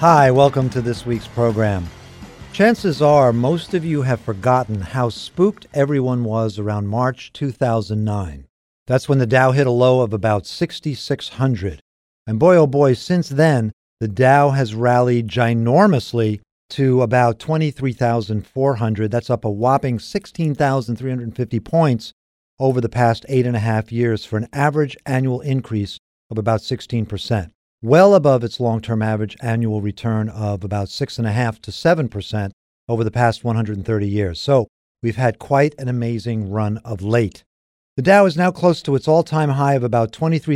Hi, welcome to this week's program. Chances are most of you have forgotten how spooked everyone was around March 2009. That's when the Dow hit a low of about 6,600. And boy, oh boy, since then, the Dow has rallied ginormously to about 23,400. That's up a whopping 16,350 points over the past 8.5 years for an average annual increase of about 16%. Well above its long-term average annual return of about 6.5% to 7% over the past 130 years. So we've had quite an amazing run of late. The Dow is now close to its all-time high of about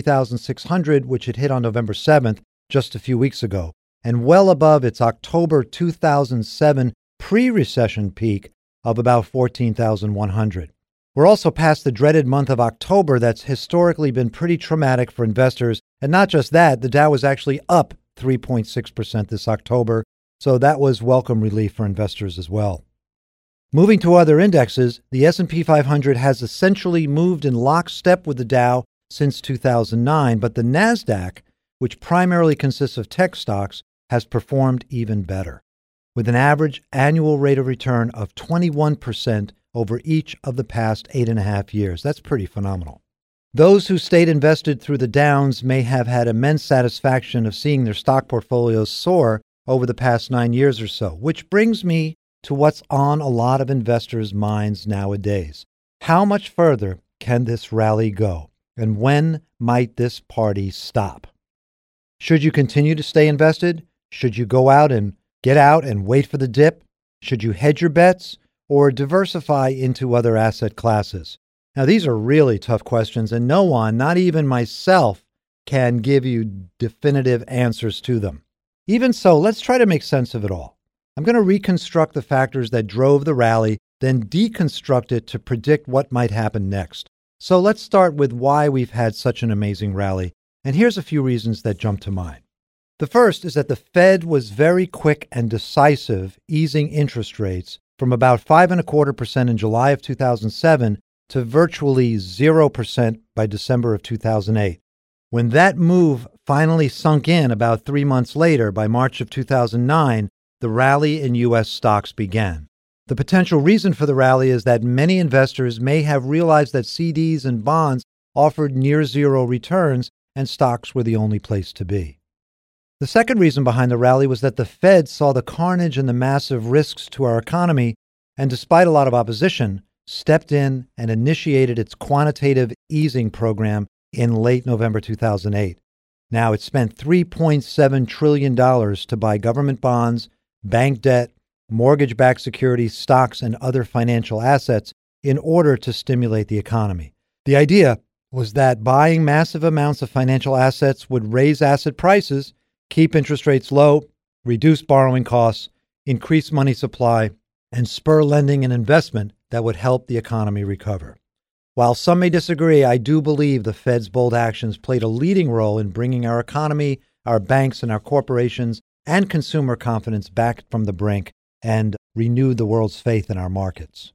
23,600, which it hit on November 7th, just a few weeks ago, and well above its October 2007 pre-recession peak of about 14,100. We're also past the dreaded month of October that's historically been pretty traumatic for investors. And not just that, the Dow was actually up 3.6% this October, so that was welcome relief for investors as well. Moving to other indexes, the S&P 500 has essentially moved in lockstep with the Dow since 2009, but the NASDAQ, which primarily consists of tech stocks, has performed even better, with an average annual rate of return of 21% over each of the past 8.5 years. That's pretty phenomenal. Those who stayed invested through the downs may have had immense satisfaction of seeing their stock portfolios soar over the past 9 years or so, which brings me to what's on a lot of investors' minds nowadays. How much further can this rally go? And when might this party stop? Should you continue to stay invested? Should you go out and get out and wait for the dip? Should you hedge your bets or diversify into other asset classes? Now, these are really tough questions, and no one, not even myself, can give you definitive answers to them. Even so, let's try to make sense of it all. I'm going to reconstruct the factors that drove the rally, then deconstruct it to predict what might happen next. So let's start with why we've had such an amazing rally, and here's a few reasons that jump to mind. The first is that the Fed was very quick and decisive easing interest rates from about 5.25% in July of 2007 to virtually 0% by December of 2008. When that move finally sunk in about 3 months later, by March of 2009, the rally in U.S. stocks began. The potential reason for the rally is that many investors may have realized that CDs and bonds offered near zero returns and stocks were the only place to be. The second reason behind the rally was that the Fed saw the carnage and the massive risks to our economy and, despite a lot of opposition, stepped in and initiated its quantitative easing program in late November 2008. Now, it spent $3.7 trillion to buy government bonds, bank debt, mortgage-backed securities, stocks, and other financial assets in order to stimulate the economy. The idea was that buying massive amounts of financial assets would raise asset prices, keep interest rates low, reduce borrowing costs, increase money supply, and spur lending and investment that would help the economy recover. While some may disagree, I do believe the Fed's bold actions played a leading role in bringing our economy, our banks, and our corporations and consumer confidence back from the brink and renewed the world's faith in our markets.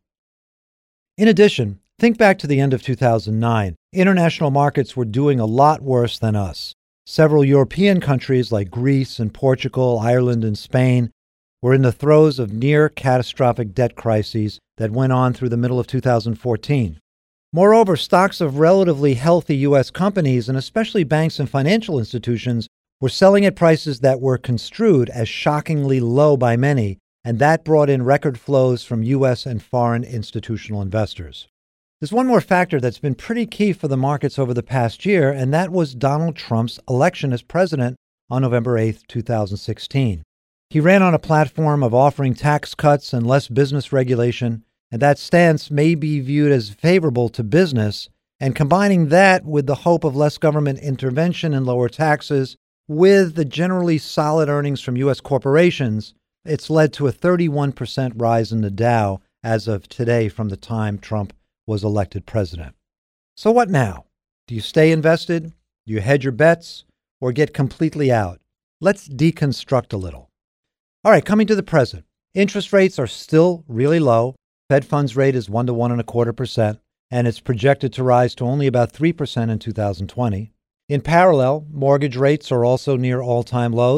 In addition, think back to the end of 2009. International markets were doing a lot worse than us. Several European countries like Greece and Portugal, Ireland, and Spain were in the throes of near catastrophic debt crises that went on through the middle of 2014. Moreover, stocks of relatively healthy U.S. companies, and especially banks and financial institutions, were selling at prices that were construed as shockingly low by many, and that brought in record flows from U.S. and foreign institutional investors. There's one more factor that's been pretty key for the markets over the past year, and that was Donald Trump's election as president on November 8, 2016. He ran on a platform of offering tax cuts and less business regulation, and that stance may be viewed as favorable to business, and combining that with the hope of less government intervention and lower taxes, with the generally solid earnings from U.S. corporations, it's led to a 31% rise in the Dow as of today from the time Trump was elected president. So what now? Do you stay invested? Do you hedge your bets? Or get completely out? Let's deconstruct a little. All right, coming to the present. Interest rates are still really low. Fed funds rate is 1 to 1.25%, and it's projected to rise to only about 3% in 2020. In parallel, mortgage rates are also near all-time lows.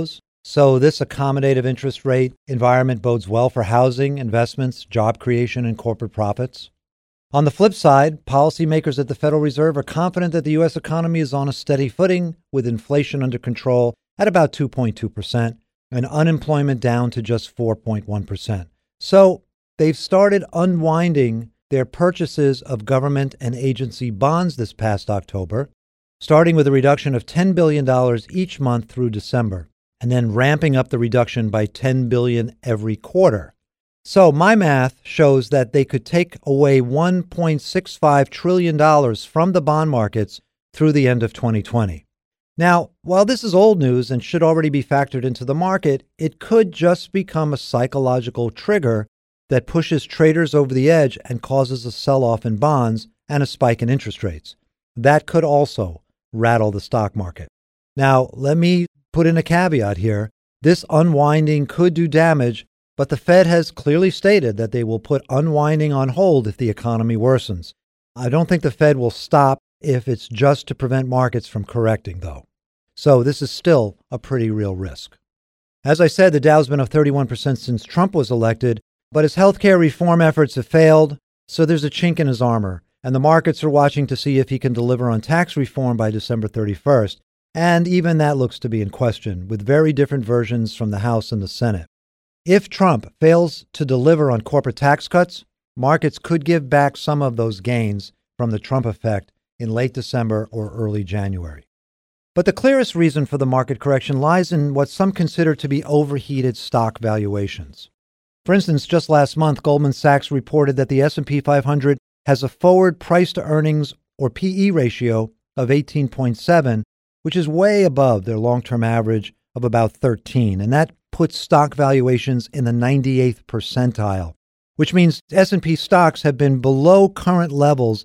So this accommodative interest rate environment bodes well for housing, investments, job creation, and corporate profits. On the flip side, policymakers at the Federal Reserve are confident that the U.S. economy is on a steady footing with inflation under control at about 2.2% and unemployment down to just 4.1%. So they've started unwinding their purchases of government and agency bonds this past October, starting with a reduction of $10 billion each month through December, and then ramping up the reduction by $10 billion every quarter. So my math shows that they could take away $1.65 trillion from the bond markets through the end of 2020. Now, while this is old news and should already be factored into the market, it could just become a psychological trigger that pushes traders over the edge and causes a sell-off in bonds and a spike in interest rates. That could also rattle the stock market. Now, let me put in a caveat here. This unwinding could do damage, but the Fed has clearly stated that they will put unwinding on hold if the economy worsens. I don't think the Fed will stop if it's just to prevent markets from correcting, though. So this is still a pretty real risk. As I said, the Dow's been up 31% since Trump was elected, but his healthcare reform efforts have failed, so there's a chink in his armor, and the markets are watching to see if he can deliver on tax reform by December 31st, and even that looks to be in question, with very different versions from the House and the Senate. If Trump fails to deliver on corporate tax cuts, markets could give back some of those gains from the Trump effect in late December or early January. But the clearest reason for the market correction lies in what some consider to be overheated stock valuations. For instance, just last month, Goldman Sachs reported that the S&P 500 has a forward price-to-earnings, or PE ratio, of 18.7, which is way above their long-term average of about 13, and that puts stock valuations in the 98th percentile, which means S&P stocks have been below current levels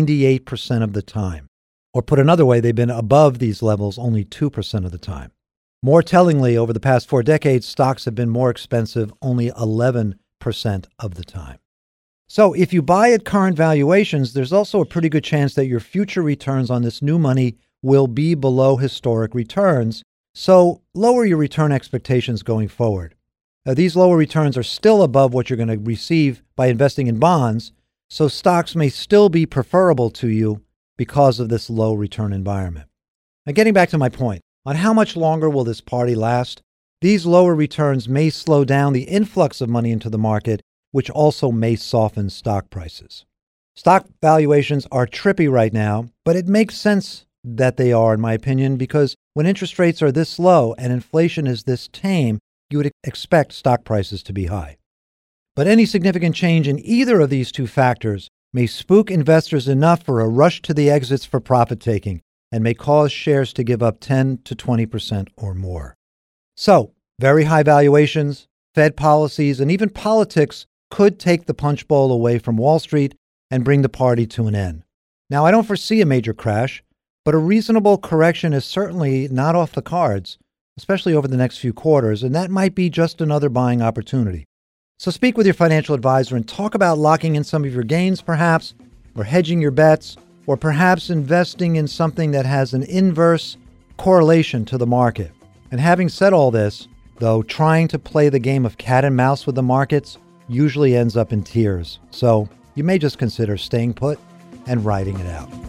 98% of the time. Or put another way, they've been above these levels only 2% of the time. More tellingly, over the past 4 decades, stocks have been more expensive only 11% of the time. So if you buy at current valuations, there's also a pretty good chance that your future returns on this new money will be below historic returns. So lower your return expectations going forward. Now, these lower returns are still above what you're going to receive by investing in bonds, so stocks may still be preferable to you because of this low return environment. Now, getting back to my point, on how much longer will this party last? These lower returns may slow down the influx of money into the market, which also may soften stock prices. Stock valuations are trippy right now, but it makes sense that they are, in my opinion, because when interest rates are this low and inflation is this tame, you would expect stock prices to be high. But any significant change in either of these two factors may spook investors enough for a rush to the exits for profit taking and may cause shares to give up 10 to 20% or more. So, very high valuations, Fed policies, and even politics could take the punch bowl away from Wall Street and bring the party to an end. Now, I don't foresee a major crash, but a reasonable correction is certainly not off the cards, especially over the next few quarters, and that might be just another buying opportunity. So speak with your financial advisor and talk about locking in some of your gains, perhaps, or hedging your bets, or perhaps investing in something that has an inverse correlation to the market. And having said all this, though, trying to play the game of cat and mouse with the markets usually ends up in tears. So you may just consider staying put and riding it out.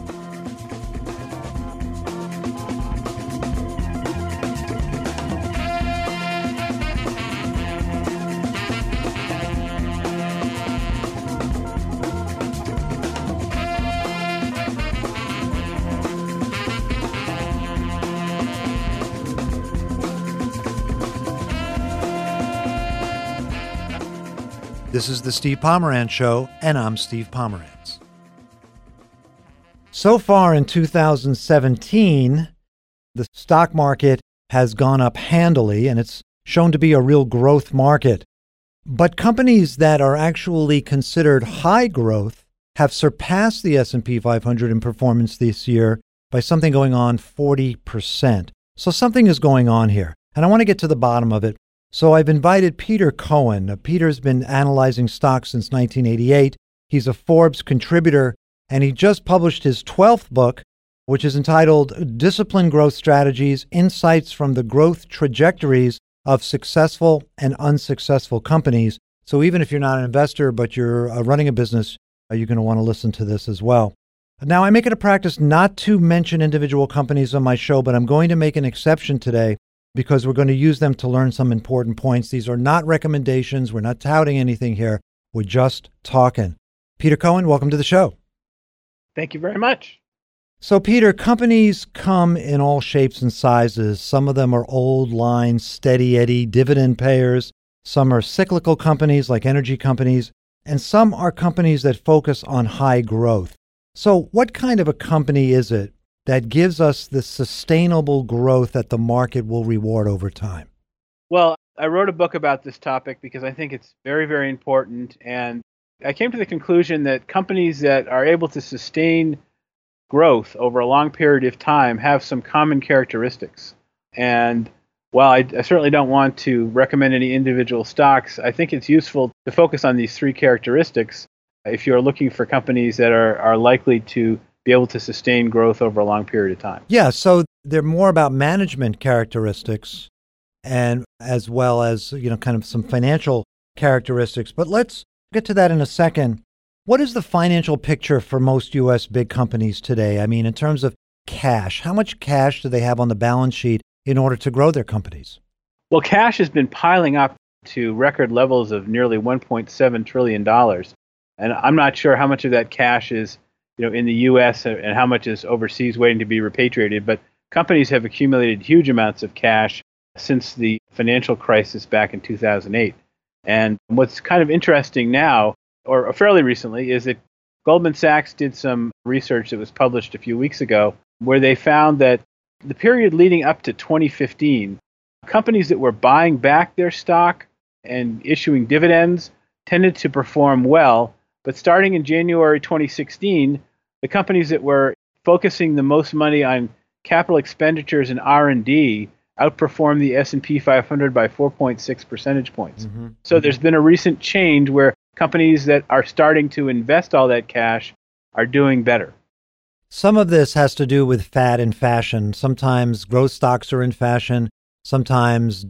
This is the Steve Pomerantz Show, and I'm Steve Pomerantz. So far in 2017, the stock market has gone up handily, and it's shown to be a real growth market. But companies that are actually considered high growth have surpassed the S&P 500 in performance this year by something going on 40%. So something is going on here, and I want to get to the bottom of it. So I've invited Peter Cohen. Peter's been analyzing stocks since 1988. He's a Forbes contributor, and he just published his 12th book, which is entitled Disciplined Growth Strategies, Insights from the Growth Trajectories of Successful and Unsuccessful Companies. So even if you're not an investor, but you're running a business, you're going to want to listen to this as well. Now, I make it a practice not to mention individual companies on my show, but I'm going to make an exception today because we're going to use them to learn some important points. These are not recommendations. We're not touting anything here. We're just talking. Peter Cohen, welcome to the show. Thank you very much. So, Peter, companies come in all shapes and sizes. Some of them are old line, steady Eddie dividend payers. Some are cyclical companies like energy companies, and some are companies that focus on high growth. So what kind of a company is it that gives us the sustainable growth that the market will reward over time? Well, I wrote a book about this topic because I think it's very, very important. And I came to the conclusion that companies that are able to sustain growth over a long period of time have some common characteristics. And while I certainly don't want to recommend any individual stocks, I think it's useful to focus on these three characteristics if you're looking for companies that are likely to be able to sustain growth over a long period of time. Yeah, so they're more about management characteristics and as well as, kind of some financial characteristics. But let's get to that in a second. What is the financial picture for most U.S. big companies today? I mean, in terms of cash, how much cash do they have on the balance sheet in order to grow their companies? Well, cash has been piling up to record levels of nearly $1.7 trillion. And I'm not sure how much of that cash is, in the U.S. and how much is overseas waiting to be repatriated. But companies have accumulated huge amounts of cash since the financial crisis back in 2008. And what's kind of interesting now, or fairly recently, is that Goldman Sachs did some research that was published a few weeks ago where they found that the period leading up to 2015, companies that were buying back their stock and issuing dividends tended to perform well. But starting in January 2016, the companies that were focusing the most money on capital expenditures and R&D outperformed the S&P 500 by 4.6 percentage points. Mm-hmm. So there's been a recent change where companies that are starting to invest all that cash are doing better. Some of this has to do with fad and fashion. Sometimes growth stocks are in fashion. Sometimes,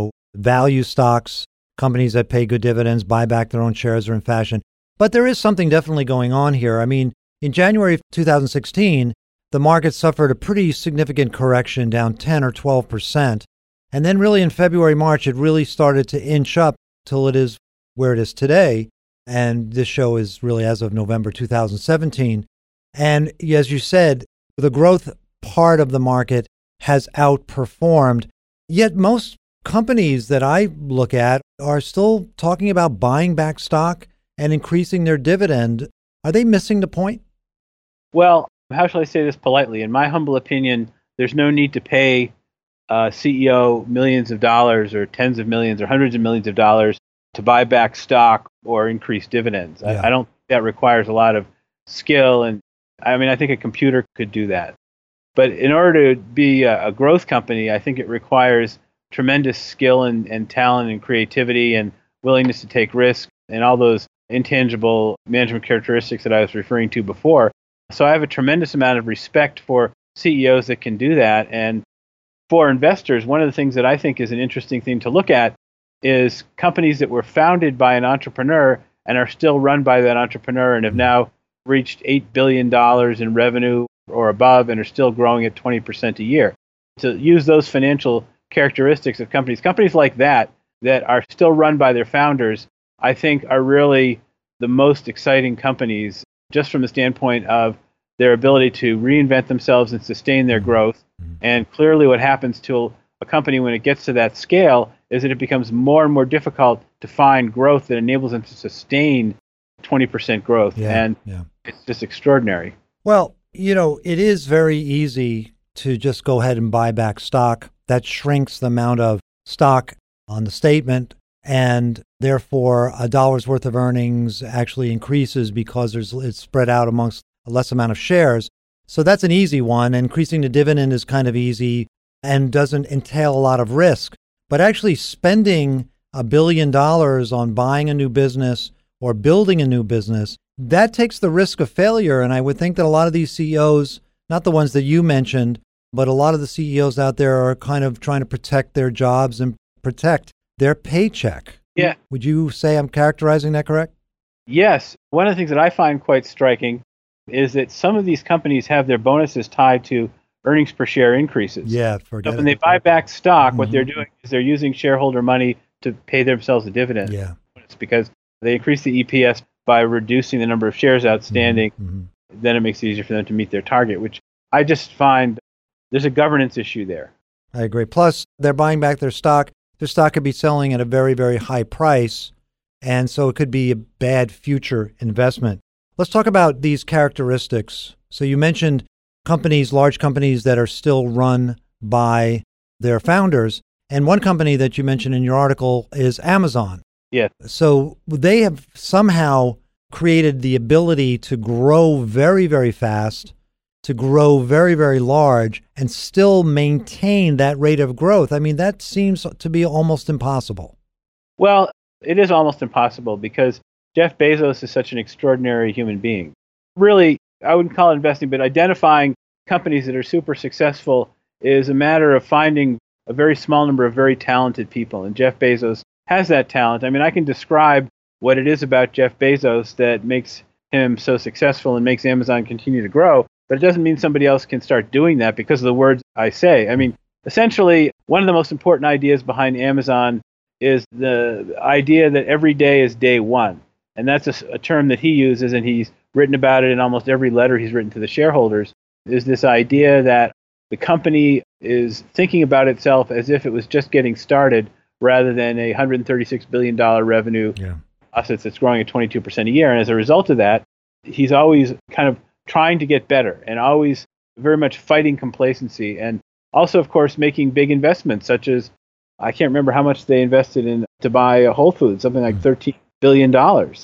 value stocks, companies that pay good dividends, buy back their own shares are in fashion. But there is something definitely going on here. I mean, in January of 2016, the market suffered a pretty significant correction, down 10 or 12%. And then really in February, March, it really started to inch up till it is where it is today. And this show is really as of November 2017. And as you said, the growth part of the market has outperformed. Yet most companies that I look at are still talking about buying back stock and increasing their dividend. Are they missing the point? Well, how shall I say this politely? In my humble opinion, there's no need to pay a CEO millions of dollars or tens of millions or hundreds of millions of dollars to buy back stock or increase dividends. Yeah. I don't think that requires a lot of skill. And I think a computer could do that. But in order to be a growth company, I think it requires tremendous skill and talent and creativity and willingness to take risks and all those intangible management characteristics that I was referring to before. So I have a tremendous amount of respect for CEOs that can do that. And for investors, one of the things that I think is an interesting thing to look at is companies that were founded by an entrepreneur and are still run by that entrepreneur and have now reached $8 billion in revenue or above and are still growing at 20% a year. To use those financial characteristics of companies like that are still run by their founders, I think are really the most exciting companies just from the standpoint of their ability to reinvent themselves and sustain their growth. And clearly what happens to a company when it gets to that scale is that it becomes more and more difficult to find growth that enables them to sustain 20% growth. It's just extraordinary. Well, it is very easy to just go ahead and buy back stock. That shrinks the amount of stock on the statement, and therefore a dollar's worth of earnings actually increases because it's spread out amongst a less amount of shares. So that's an easy one. Increasing the dividend is kind of easy and doesn't entail a lot of risk. But actually spending $1 billion on buying a new business or building a new business, that takes the risk of failure. And I would think that a lot of these CEOs, not the ones that you mentioned, but a lot of the CEOs out there are kind of trying to protect their jobs and protect their paycheck. Yeah. Would you say I'm characterizing that correct? Yes. One of the things that I find quite striking is that some of these companies have their bonuses tied to earnings per share increases. Yeah, So forget when it. they buy back stock, what they're doing is they're using shareholder money to pay themselves a dividend. Yeah. It's because they increase the EPS by reducing the number of shares outstanding. Then it makes it easier for them to meet their target, which I just find there's a governance issue there. I agree. Plus, they're buying back their stock. Their stock could be selling at a very, very high price, and so it could be a bad future investment. Let's talk about these characteristics. So you mentioned companies, large companies that are still run by their founders. And one company that you mentioned in your article is Amazon. Yeah. So they have somehow created the ability to grow very, very fast, to grow very, very large, and still maintain that rate of growth. I mean, that seems to be almost impossible. Well, it is almost impossible because Jeff Bezos is such an extraordinary human being. Really, I wouldn't call it investing, but identifying companies that are super successful is a matter of finding a very small number of very talented people. And Jeff Bezos has that talent. I mean, I can describe what it is about Jeff Bezos that makes him so successful and makes Amazon continue to grow, but it doesn't mean somebody else can start doing that because of the words I say. I mean, essentially, one of the most important ideas behind Amazon is the idea that every day is day one. And that's a term that he uses, and he's written about it in almost every letter he's written to the shareholders, is this idea that the company is thinking about itself as if it was just getting started rather than a $136 billion revenue assets that's growing at 22% a year. And as a result of that, he's always kind of trying to get better and always very much fighting complacency. And also, of course, making big investments, such as, I can't remember how much they invested in to buy a Whole Foods, something like $13 billion.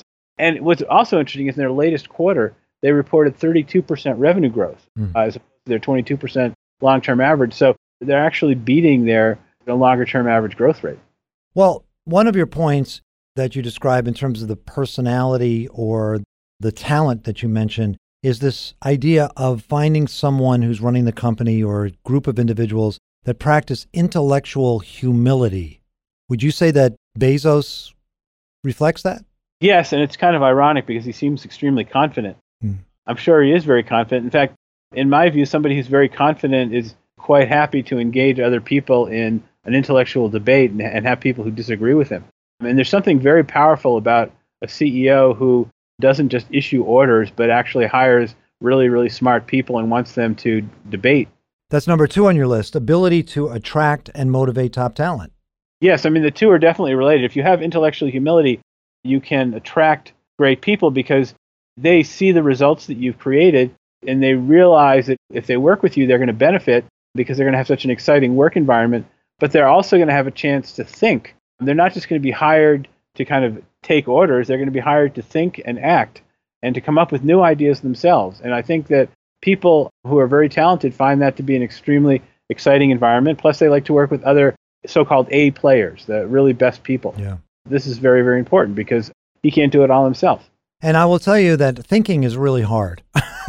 And what's also interesting is in their latest quarter, they reported 32% revenue growth as opposed to their 22% long-term average. So they're actually beating their longer-term average growth rate. Well, one of your points that you describe in terms of the personality or the talent that you mentioned is this idea of finding someone who's running the company or a group of individuals that practice intellectual humility. Would you say that Bezos reflects that? Yes, and it's kind of ironic because he seems extremely confident. I'm sure he is very confident. In fact, in my view, somebody who's very confident is quite happy to engage other people in an intellectual debate and have people who disagree with him. I mean, there's something very powerful about a CEO who doesn't just issue orders, but actually hires really, really smart people and wants them to debate. That's number 2 on your list, ability to attract and motivate top talent. Yes, I mean, the two are definitely related. If you have intellectual humility, you can attract great people because they see the results that you've created and they realize that if they work with you, they're going to benefit because they're going to have such an exciting work environment, but they're also going to have a chance to think. They're not just going to be hired to kind of take orders. They're going to be hired to think and act and to come up with new ideas themselves. And I think that people who are very talented find that to be an extremely exciting environment. Plus, they like to work with other so-called A players, the really best people. Yeah. This is very, very important because he can't do it all himself. And I will tell you that thinking is really hard.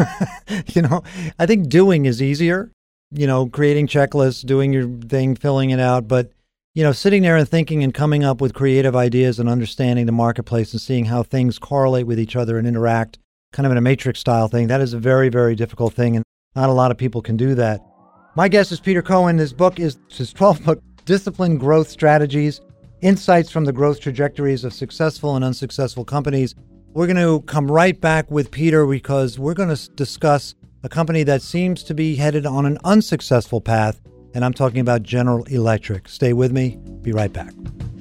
I think doing is easier, creating checklists, doing your thing, filling it out. But, sitting there and thinking and coming up with creative ideas and understanding the marketplace and seeing how things correlate with each other and interact, kind of in a matrix style thing, that is a very, very difficult thing. And not a lot of people can do that. My guest is Peter Cohen. His book is his 12th book, Disciplined Growth Strategies, Insights from the Growth Trajectories of Successful and Unsuccessful Companies. We're going to come right back with Peter because we're going to discuss a company that seems to be headed on an unsuccessful path, and I'm talking about General Electric. Stay with me. Be right back.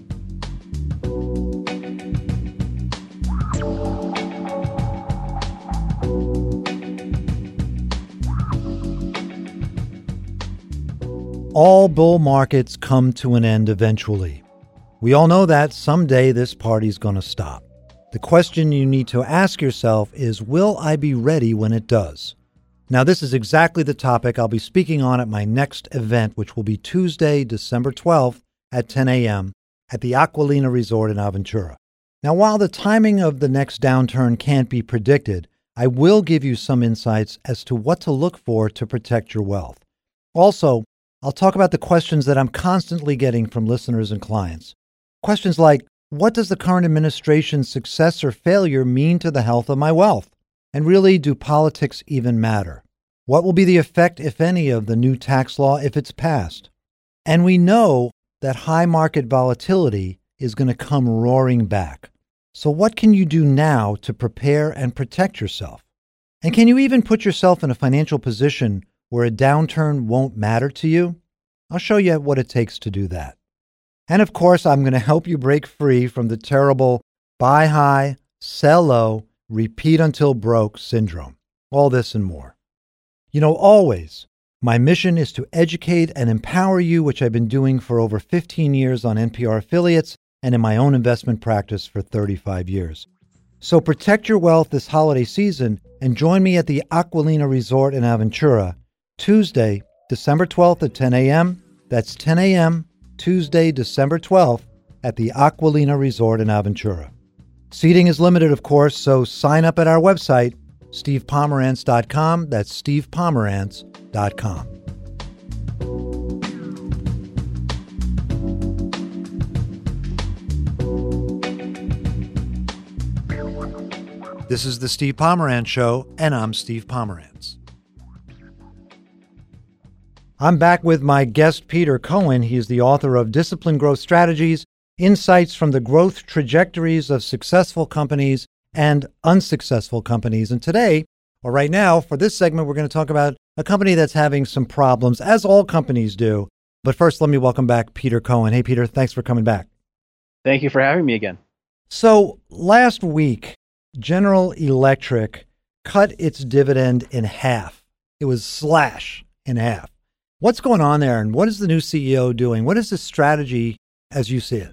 All bull markets come to an end eventually. We all know that someday this party's going to stop. The question you need to ask yourself is, will I be ready when it does? Now, this is exactly the topic I'll be speaking on at my next event, which will be Tuesday, December 12th at 10 a.m. at the Aquilina Resort in Aventura. Now, while the timing of the next downturn can't be predicted, I will give you some insights as to what to look for to protect your wealth. Also, I'll talk about the questions that I'm constantly getting from listeners and clients. Questions like, what does the current administration's success or failure mean to the health of my wealth? And really, do politics even matter? What will be the effect, if any, of the new tax law if it's passed? And we know that high market volatility is going to come roaring back. So what can you do now to prepare and protect yourself? And can you even put yourself in a financial position where a downturn won't matter to you? I'll show you what it takes to do that. And of course, I'm going to help you break free from the terrible buy high, sell low, repeat until broke syndrome. All this and more. You know, always, my mission is to educate and empower you, which I've been doing for over 15 years on NPR affiliates and in my own investment practice for 35 years. So protect your wealth this holiday season and join me at the Aquilina Resort in Aventura, Tuesday, December 12th at 10 a.m. That's 10 a.m., Tuesday, December 12th at the Aquilina Resort in Aventura. Seating is limited, of course, so sign up at our website, stevepomerantz.com. That's stevepomerantz.com. This is the Steve Pomerantz Show, and I'm Steve Pomerantz. I'm back with my guest, Peter Cohen. He is the author of Disciplined Growth Strategies, Insights from the Growth Trajectories of Successful Companies and Unsuccessful Companies. And today, or right now, for this segment, we're going to talk about a company that's having some problems, as all companies do. But first, let me welcome back Peter Cohen. Hey, Peter, thanks for coming back. Thank you for having me again. So last week, General Electric cut its dividend in half. It was slash in half. What's going on there, and what is the new CEO doing? What is the strategy as you see it?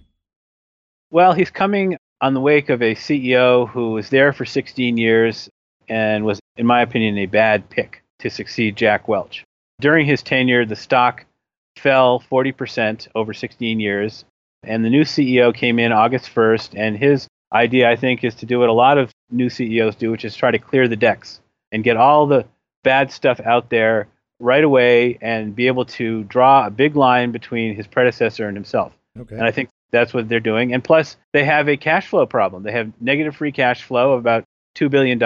Well, he's coming on the wake of a CEO who was there for 16 years and was, in my opinion, a bad pick to succeed Jack Welch. During his tenure, the stock fell 40% over 16 years, and the new CEO came in August 1st, and his idea, I think, is to do what a lot of new CEOs do, which is try to clear the decks and get all the bad stuff out there right away and be able to draw a big line between his predecessor and himself. Okay. And I think that's what they're doing. And plus, they have a cash flow problem. They have negative free cash flow of about $2 billion.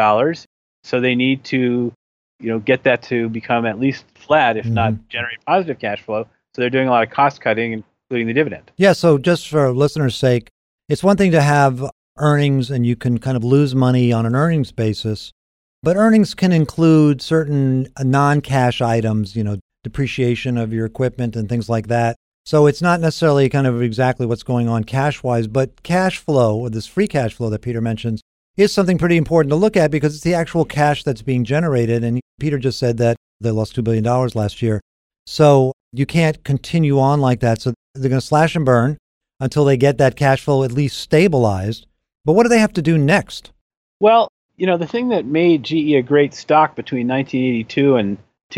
So they need to, get that to become at least flat, if not generate positive cash flow. So they're doing a lot of cost cutting, including the dividend. Yeah, so just for listeners' sake, it's one thing to have earnings and you can kind of lose money on an earnings basis, but earnings can include certain non-cash items, depreciation of your equipment and things like that. So it's not necessarily kind of exactly what's going on cash-wise, but cash flow, or this free cash flow that Peter mentions, is something pretty important to look at because it's the actual cash that's being generated. And Peter just said that they lost $2 billion last year. So you can't continue on like that. So they're going to slash and burn until they get that cash flow at least stabilized. But what do they have to do next? Well, the thing that made GE a great stock between 1982 and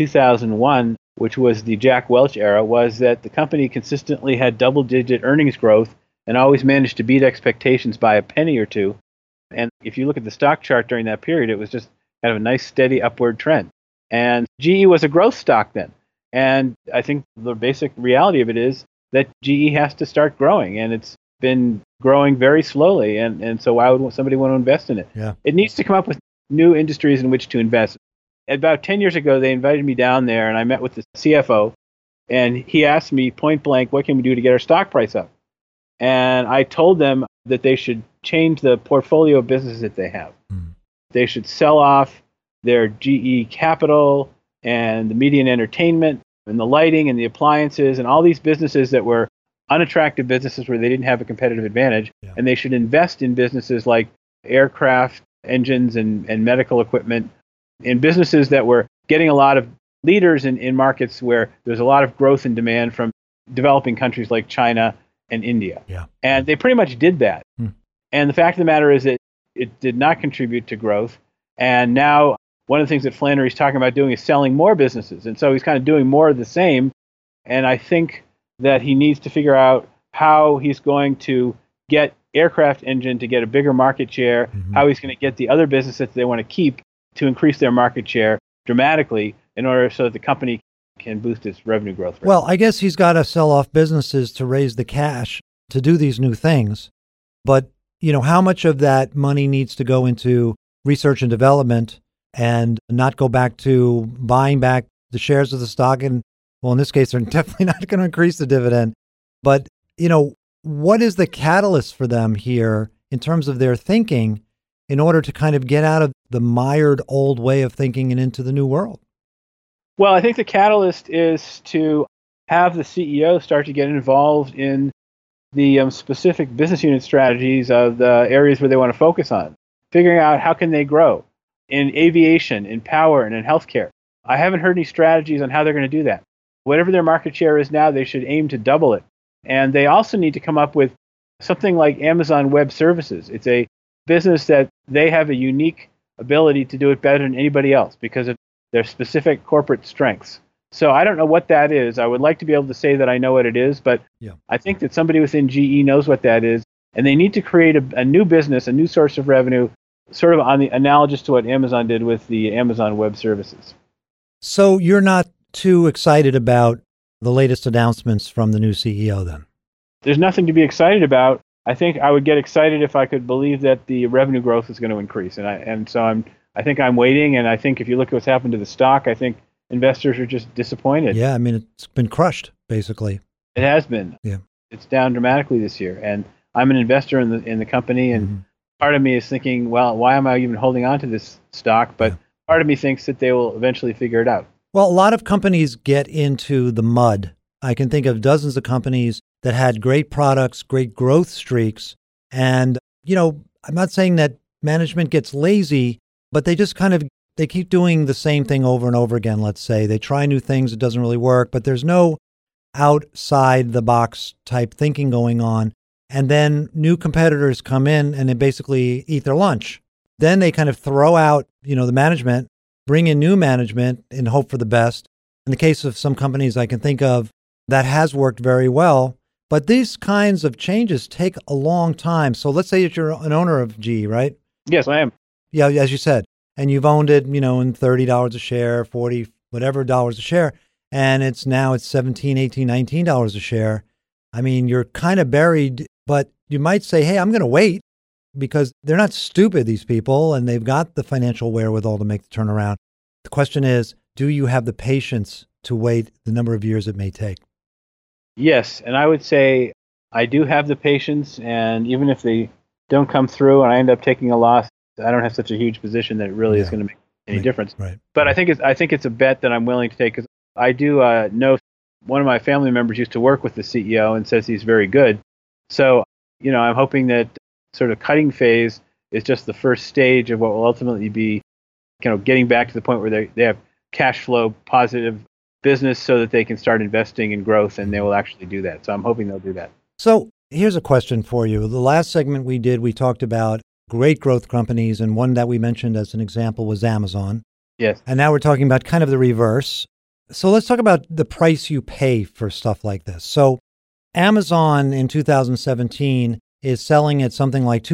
2001, which was the Jack Welch era, was that the company consistently had double-digit earnings growth and always managed to beat expectations by a penny or two. And if you look at the stock chart during that period, it was just kind of a nice, steady upward trend. And GE was a growth stock then. And I think the basic reality of it is that GE has to start growing, and it's been growing very slowly. And so why would somebody want to invest in it? Yeah. It needs to come up with new industries in which to invest. About 10 years ago, they invited me down there, and I met with the CFO, and he asked me point blank, what can we do to get our stock price up? And I told them that they should change the portfolio of businesses that they have. They should sell off their GE Capital and the media and entertainment and the lighting and the appliances and all these businesses that were unattractive businesses where they didn't have a competitive advantage. Yeah. And they should invest in businesses like aircraft engines and medical equipment, in businesses that were getting a lot of leaders in markets where there's a lot of growth and demand from developing countries like China and India. Yeah. And they pretty much did that. And the fact of the matter is that it did not contribute to growth. And now one of the things that Flannery's talking about doing is selling more businesses. And so he's kind of doing more of the same. And I think that he needs to figure out how he's going to get aircraft engine to get a bigger market share, how he's going to get the other businesses that they want to keep to increase their market share dramatically in order so that the company can boost its revenue growth rate. Well, I guess he's got to sell off businesses to raise the cash to do these new things. But, how much of that money needs to go into research and development and not go back to buying back the shares of the stock? And, well, in this case, they're definitely not going to increase the dividend. But, what is the catalyst for them here in terms of their thinking in order to kind of get out of the mired old way of thinking and into the new world? Well, I think the catalyst is to have the CEO start to get involved in the specific business unit strategies of the areas where they want to focus on, figuring out how can they grow in aviation, in power, and in healthcare. I haven't heard any strategies on how they're going to do that. Whatever their market share is now, they should aim to double it. And they also need to come up with something like Amazon Web Services. It's a business that they have a unique ability to do it better than anybody else because of their specific corporate strengths. So I don't know what that is. I would like to be able to say that I know what it is, but I think that somebody within GE knows what that is, and they need to create a new business, a new source of revenue, sort of on the analogous to what Amazon did with the Amazon Web Services. So you're not too excited about the latest announcements from the new CEO then? There's nothing to be excited about. I think I would get excited if I could believe that the revenue growth is going to increase, I think I'm waiting, and I think if you look at what's happened to the stock, I think investors are just disappointed. Yeah, I mean, it's been crushed, basically. It has been. Yeah. It's down dramatically this year, and I'm an investor in the company, and part of me is thinking, well, why am I even holding on to this stock? But part of me thinks that they will eventually figure it out. Well, a lot of companies get into the mud. I can think of dozens of companies that had great products, great growth streaks, and, I'm not saying that management gets lazy, but they just they keep doing the same thing over and over again, let's say. They try new things, it doesn't really work, but there's no outside the box type thinking going on. And then new competitors come in and they basically eat their lunch. Then they kind of throw out, the management, bring in new management and hope for the best. In the case of some companies I can think of, that has worked very well. But these kinds of changes take a long time. So let's say that you're an owner of GE, right? Yes, I am. Yeah, as you said. And you've owned it, in $30 a share, 40, whatever dollars a share. And it's $17, $18, $19 a share. I mean, you're kind of buried, but you might say, hey, I'm going to wait because they're not stupid, these people, and they've got the financial wherewithal to make the turnaround. The question is, do you have the patience to wait the number of years it may take? Yes, and I would say I do have the patience, and even if they don't come through and I end up taking a loss, I don't have such a huge position that it really is going to make any difference. Right. But I think it's a bet that I'm willing to take because I do know one of my family members used to work with the CEO and says he's very good. So, I'm hoping that sort of cutting phase is just the first stage of what will ultimately be, getting back to the point where they have cash flow positive business so that they can start investing in growth, and they will actually do that. So I'm hoping they'll do that. So here's a question for you. The last segment we did, we talked about great growth companies, and one that we mentioned as an example was Amazon. Yes. And now we're talking about kind of the reverse. So let's talk about the price you pay for stuff like this. So Amazon in 2017 is selling at something like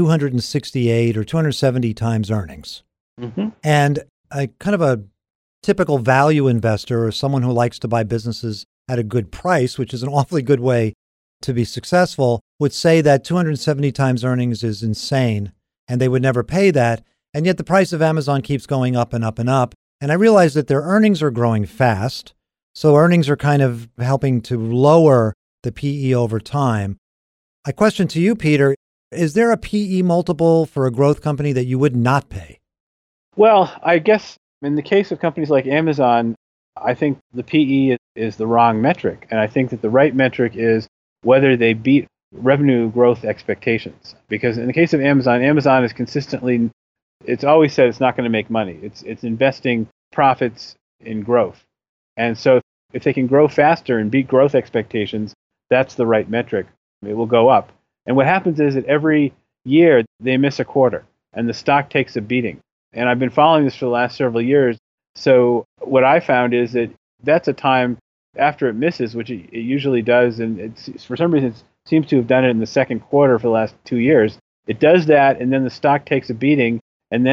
268 or 270 times earnings. Mm-hmm. And a kind of a typical value investor or someone who likes to buy businesses at a good price, which is an awfully good way to be successful, would say that 270 times earnings is insane and they would never pay that. And yet the price of Amazon keeps going up and up and up. And I realize that their earnings are growing fast. So earnings are kind of helping to lower the PE over time. My question to you, Peter, is there a PE multiple for a growth company that you would not pay? Well, I guess in the case of companies like Amazon, I think the PE is the wrong metric. And I think that the right metric is whether they beat revenue growth expectations. Because in the case of Amazon, Amazon is consistently, it's always said it's not going to make money. It's investing profits in growth. And so if they can grow faster and beat growth expectations, that's the right metric. It will go up. And what happens is that every year they miss a quarter and the stock takes a beating. And I've been following this for the last several years. So what I found is that that's a time after it misses, which it usually does, and for some reason it seems to have done it in the second quarter for the last 2 years. It does that, and then the stock takes a beating, and then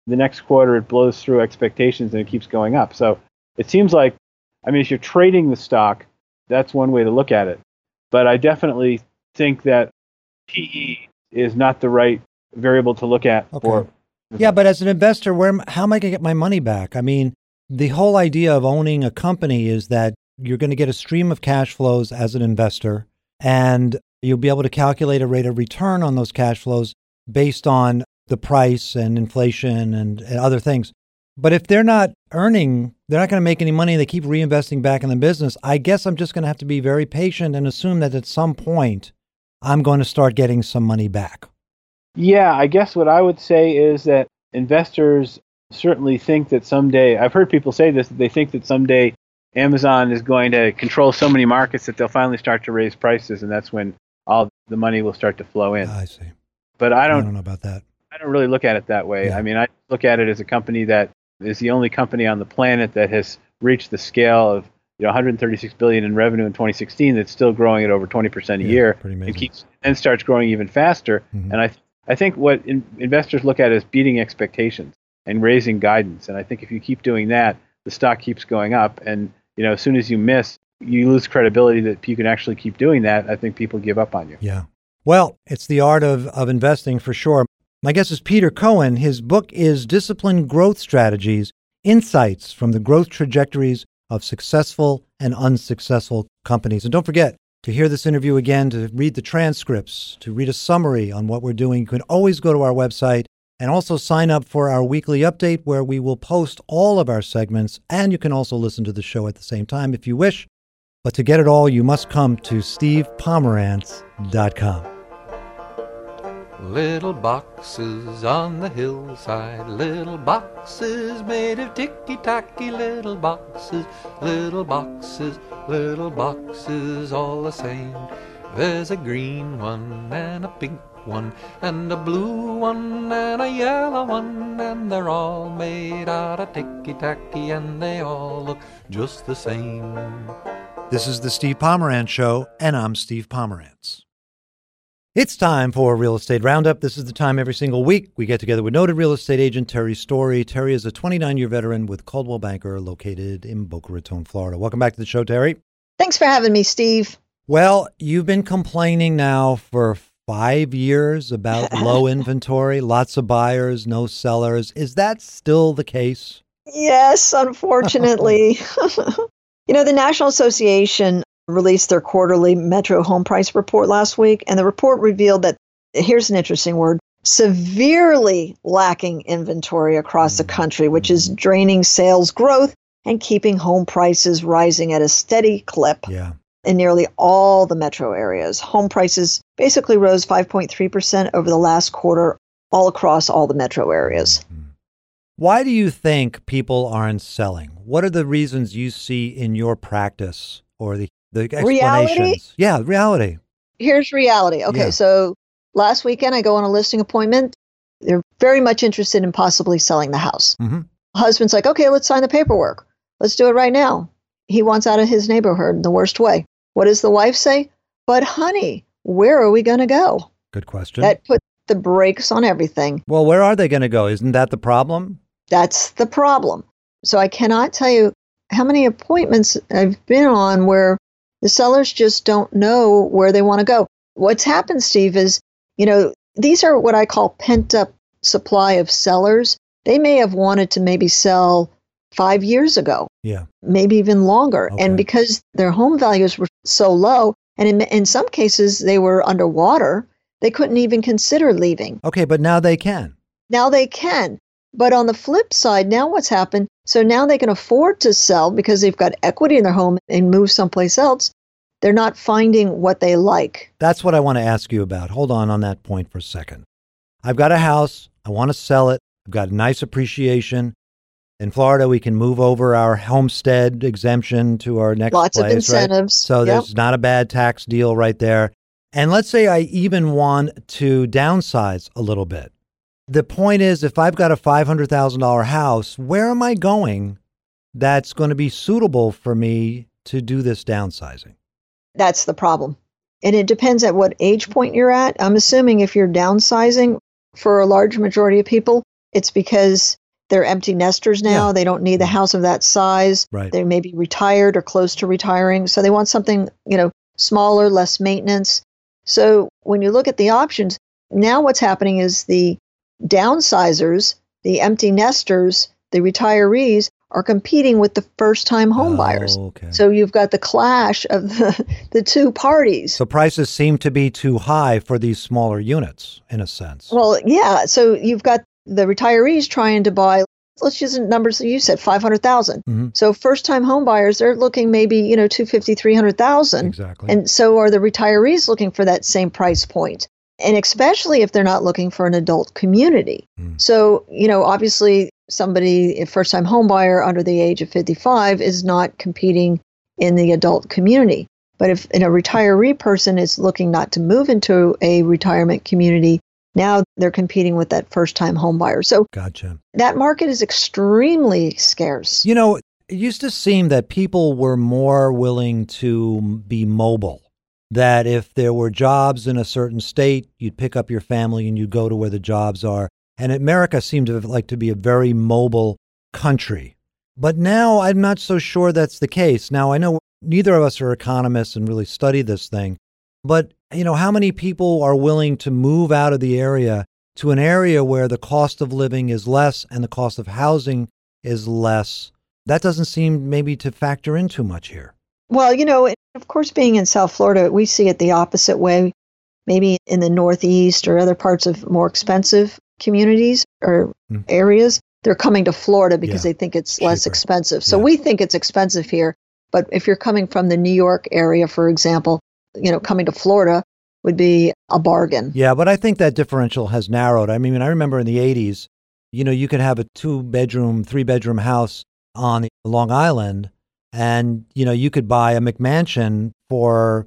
the next quarter it blows through expectations and it keeps going up. So it seems like, I mean, if you're trading the stock, that's one way to look at it. But I definitely think that PE is not the right variable to look at for. Yeah, but as an investor, how am I going to get my money back? I mean, the whole idea of owning a company is that you're going to get a stream of cash flows as an investor, and you'll be able to calculate a rate of return on those cash flows based on the price and inflation and other things. But if they're not earning, they're not going to make any money, they keep reinvesting back in the business, I guess I'm just going to have to be very patient and assume that at some point I'm going to start getting some money back. Yeah, I guess what I would say is that investors certainly think that someday, I've heard people say this, that they think that someday Amazon is going to control so many markets that they'll finally start to raise prices, and that's when all the money will start to flow in. I see. But I don't know about that. I don't really look at it that way. Yeah. I mean, I look at it as a company that is the only company on the planet that has reached the scale of 136 billion in revenue in 2016 that's still growing at over 20% a year and starts growing even faster. Mm-hmm. And I think what investors look at is beating expectations and raising guidance. And I think if you keep doing that, the stock keeps going up. And as soon as you miss, you lose credibility that you can actually keep doing that. I think people give up on you. Yeah. Well, it's the art of investing for sure. My guest is Peter Cohen. His book is Disciplined Growth Strategies, Insights from the Growth Trajectories of Successful and Unsuccessful Companies. And don't forget to hear this interview again, to read the transcripts, to read a summary on what we're doing. You can always go to our website and also sign up for our weekly update where we will post all of our segments. And you can also listen to the show at the same time if you wish. But to get it all, you must come to stevepomerantz.com. Little boxes on the hillside, little boxes made of ticky-tacky, little boxes, little boxes, little boxes all the same. There's a green one and a pink one and a blue one and a yellow one, and they're all made out of ticky-tacky and they all look just the same. This is the Steve Pomerantz Show, and I'm Steve Pomerantz. It's time for Real Estate Roundup. This is the time every single week we get together with noted real estate agent Terry Story. Terry is a 29-year veteran with Coldwell Banker located in Boca Raton, Florida. Welcome back to the show, Terry. Thanks for having me, Steve. Well, you've been complaining now for 5 years about low inventory, lots of buyers, no sellers. Is that still the case? Yes, unfortunately. The National Association released their quarterly Metro Home Price Report last week, and the report revealed that, here's an interesting word, severely lacking inventory across the country, which is draining sales growth and keeping home prices rising at a steady clip in nearly all the metro areas. Home prices basically rose 5.3% over the last quarter all across all the metro areas. Why do you think people aren't selling? What are the reasons you see in your practice or the explanations? Reality? Yeah, reality. Here's reality. Okay, So last weekend I go on a listing appointment. They're very much interested in possibly selling the house. Mm-hmm. Husband's like, okay, let's sign the paperwork. Let's do it right now. He wants out of his neighborhood in the worst way. What does the wife say? But honey, where are we going to go? Good question. That put the brakes on everything. Well, where are they going to go? Isn't that the problem? That's the problem. So I cannot tell you how many appointments I've been on where the sellers just don't know where they want to go. What's happened, Steve, is, these are what I call pent-up supply of sellers. They may have wanted to maybe sell 5 years ago, maybe even longer. Okay. And because their home values were so low, and in some cases they were underwater, they couldn't even consider leaving. Okay, but now they can. Now they can. But on the flip side, now what's happened? So now they can afford to sell because they've got equity in their home and move someplace else. They're not finding what they like. That's what I want to ask you about. Hold on that point for a second. I've got a house. I want to sell it. I've got nice appreciation. In Florida, we can move over our homestead exemption to our next Lots place. Lots of incentives. Right? So there's not a bad tax deal right there. And let's say I even want to downsize a little bit. The point is, if I've got a $500,000 house, where am I going that's going to be suitable for me to do this downsizing? That's the problem. And it depends at what age point you're at. I'm assuming if you're downsizing, for a large majority of people, it's because they're empty nesters now. Yeah. They don't need the house of that size. Right. They may be retired or close to retiring. So they want something, smaller, less maintenance. So when you look at the options, now what's happening is the downsizers, the empty nesters, the retirees are competing with the first-time home buyers. Okay. So you've got the clash of the two parties. So prices seem to be too high for these smaller units, in a sense. Well, yeah. So you've got the retirees trying to buy, let's use the numbers that you said, 500,000. Mm-hmm. So first-time home buyers, they're looking maybe, 250, 300,000. Exactly. And so are the retirees looking for that same price point. And especially if they're not looking for an adult community. Mm. So, obviously somebody, a first-time home buyer under the age of 55 is not competing in the adult community. But if a retiree person is looking not to move into a retirement community, now they're competing with that first-time home buyer. So Gotcha. that market is extremely scarce. It used to seem that people were more willing to be mobile. That if there were jobs in a certain state, you'd pick up your family and you'd go to where the jobs are. And America seemed to be a very mobile country. But now I'm not so sure that's the case. Now, I know neither of us are economists and really study this thing. But, how many people are willing to move out of the area to an area where the cost of living is less and the cost of housing is less? That doesn't seem maybe to factor in too much here. Well, of course, being in South Florida, we see it the opposite way. Maybe in the Northeast or other parts of more expensive communities or areas, they're coming to Florida because they think it's less Cheaper. expensive. So Yeah. we think it's expensive here. But if you're coming from the New York area, for example, coming to Florida would be a bargain. Yeah, but I think that differential has narrowed. I mean, I remember in the 80s, you could have a 2-bedroom, 3-bedroom house on Long Island, and, you could buy a McMansion for,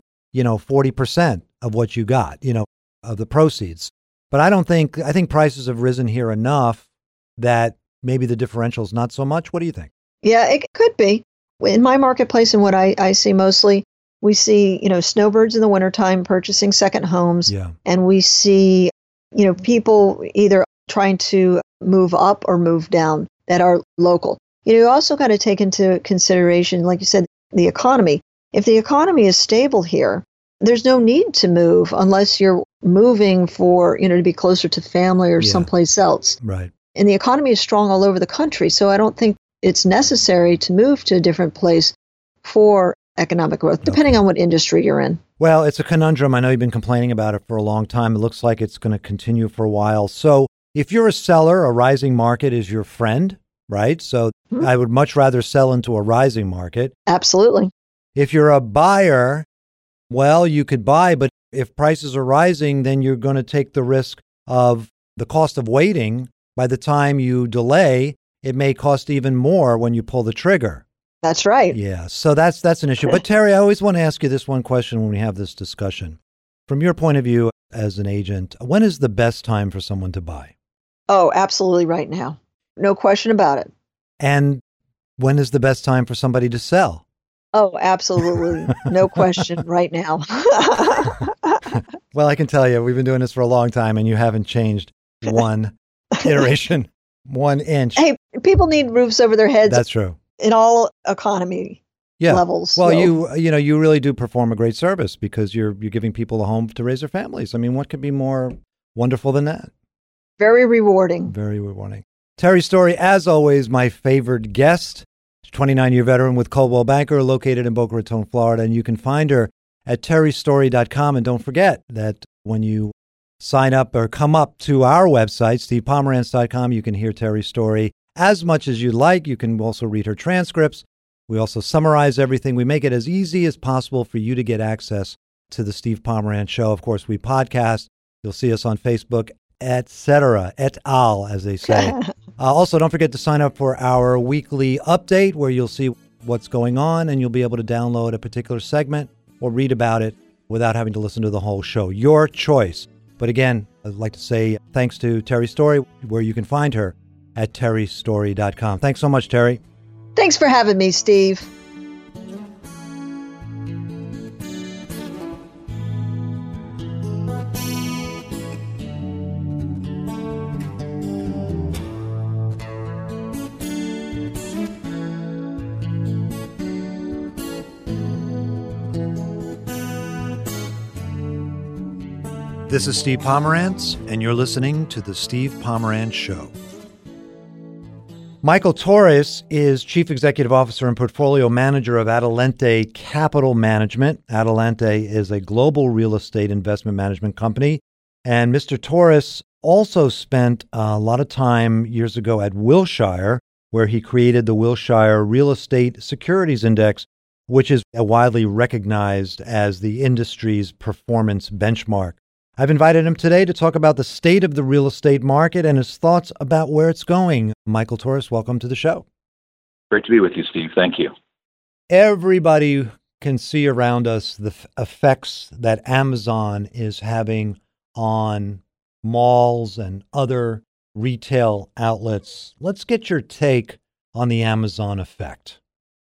40% of what you got, of the proceeds. But I think prices have risen here enough that maybe the differential is not so much. What do you think? Yeah, it could be. In my marketplace and what I see mostly, we see, snowbirds in the wintertime purchasing second homes. Yeah. And we see, people either trying to move up or move down that are local. You also got to take into consideration, like you said, the economy. If the economy is stable here, there's no need to move unless you're moving for, to be closer to family or someplace else. Right. And the economy is strong all over the country. So I don't think it's necessary to move to a different place for economic growth, depending on what industry you're in. Well, it's a conundrum. I know you've been complaining about it for a long time. It looks like it's going to continue for a while. So if you're a seller, a rising market is your friend, right? So I would much rather sell into a rising market. Absolutely. If you're a buyer, well, you could buy, but if prices are rising, then you're going to take the risk of the cost of waiting. By the time you delay, it may cost even more when you pull the trigger. That's right. Yeah, so that's an issue. But Terry, I always want to ask you this one question when we have this discussion. From your point of view as an agent, when is the best time for someone to buy? Oh, absolutely right now. No question about it. And when is the best time for somebody to sell? Oh, absolutely. No question right now. Well, I can tell you, we've been doing this for a long time and you haven't changed one iteration, 1 inch. Hey, people need roofs over their heads. That's true. In all economy levels. Well, so. you really do perform a great service because you're giving people a home to raise their families. I mean, what could be more wonderful than that? Very rewarding. Very rewarding. Terry Story, as always, my favorite guest, 29-year veteran with Coldwell Banker, located in Boca Raton, Florida. And you can find her at terrystory.com. And don't forget that when you sign up or come up to our website, stevepomerantz.com, you can hear Terry's story as much as you'd like. You can also read her transcripts. We also summarize everything. We make it as easy as possible for you to get access to the Steve Pomerantz Show. Of course, we podcast. You'll see us on Facebook, etc., et al., as they say. Also, don't forget to sign up for our weekly update where you'll see what's going on and you'll be able to download a particular segment or read about it without having to listen to the whole show. Your choice. But again, I'd like to say thanks to Terry Story, where you can find her at terrystory.com. Thanks so much, Terry. Thanks for having me, Steve. This is Steve Pomerantz, and you're listening to The Steve Pomerantz Show. Michael Torres is Chief Executive Officer and Portfolio Manager of Adelante Capital Management. Adelante is a global real estate investment management company. And Mr. Torres also spent a lot of time years ago at Wilshire, where he created the Wilshire Real Estate Securities Index, which is widely recognized as the industry's performance benchmark. I've invited him today to talk about the state of the real estate market and his thoughts about where it's going. Michael Torres, welcome to the show. Great to be with you, Steve. Thank you. Everybody can see around us the effects that Amazon is having on malls and other retail outlets. Let's get your take on the Amazon effect.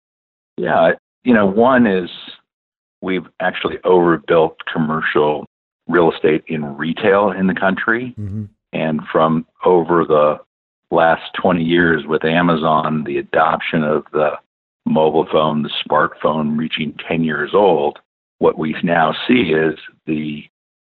Yeah, one is we've actually overbuilt commercial real estate in retail in the country. Mm-hmm. And from over the last 20 years with Amazon, the adoption of the mobile phone, the smartphone reaching 10 years old, what we now see is the